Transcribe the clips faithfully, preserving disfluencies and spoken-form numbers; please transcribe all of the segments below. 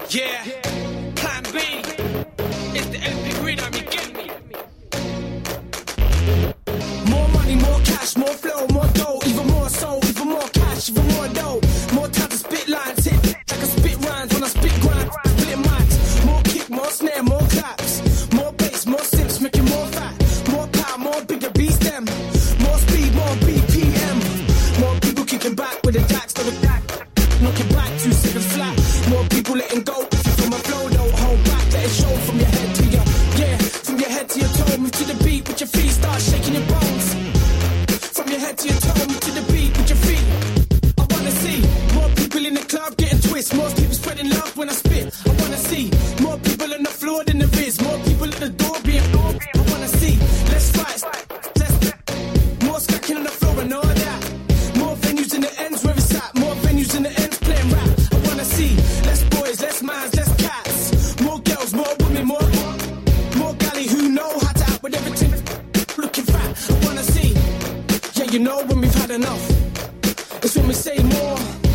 Yeah, plan B. It's the L P rhythm, you get me? More money, more cash, more flow, more dough, even more soul, even more cash, even more dough. More time to spit lines, hit like I spit rhymes when I spit grind, split mics. More kick, more snare, more claps, more bass, more sips, making more fat, more power, more bigger beats them. More speed, more B P M. More people kicking back with the jacks, to the jack, knocking back two seconds flat. More people letting go from my flow, don't hold back, let it show from your head to your, yeah, from your head to your toe. Move to the beat with your feet, start shaking your bones. From your head to your toe, move to the beat with your feet. I wanna see more people in the club getting twists, more people spreading love when I spit. I wanna see more people on the floor than there is, more people at the door being bored. I wanna see less fights, less, more stacking on the floor and all that. More venues in the ends where it's at, more venues in the ends playing rap. I wanna see less boys, less mans, less cats, more girls, more women, more more galley who know how to act with everything looking fat. I wanna see, yeah, you know when we've had enough, it's when we say more,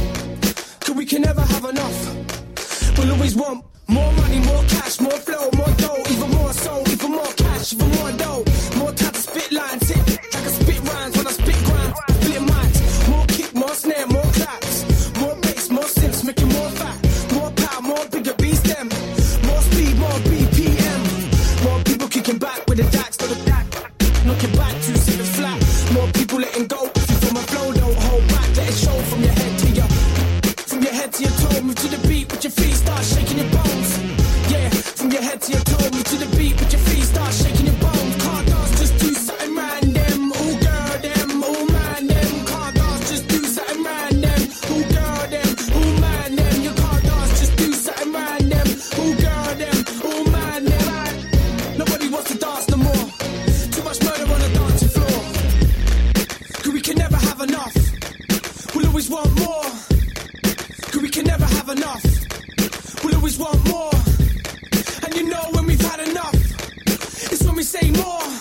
cause we can never have enough. We'll always want more money, more cash, more flow, more dough, even more soul, even more cash, even more dough. More time to spit lines, hit like I spit rhymes when I spit grind, split mics. More kick, more snare, more claps, more bass, more sips, making more fat, more power, more bigger beats them. More speed, more B P M. More people kicking back with the jacks, to the jack, knocking back two seconds flat. More people letting go from my flow, don't hold back, let it show from your head to your, from your head to your toe. Move to the beat with your feet, start shaking your bones. Yeah, from your head to your toe, move to the beat with your feet, start shaking your bones. Can't dance, just do something random. Ooh girl, them, ooh man, them. Can't dance, just do something random. Ooh girl, them, ooh man, them. You can't dance, just do something random. Ooh girl, them, ooh man, them. Nobody wants to dance no more. Too much murder on the dancing floor. Cause we can never have enough. We'll always want more. Cause we can never have enough. We'll always want more. And you know when we've had enough, it's when we say more.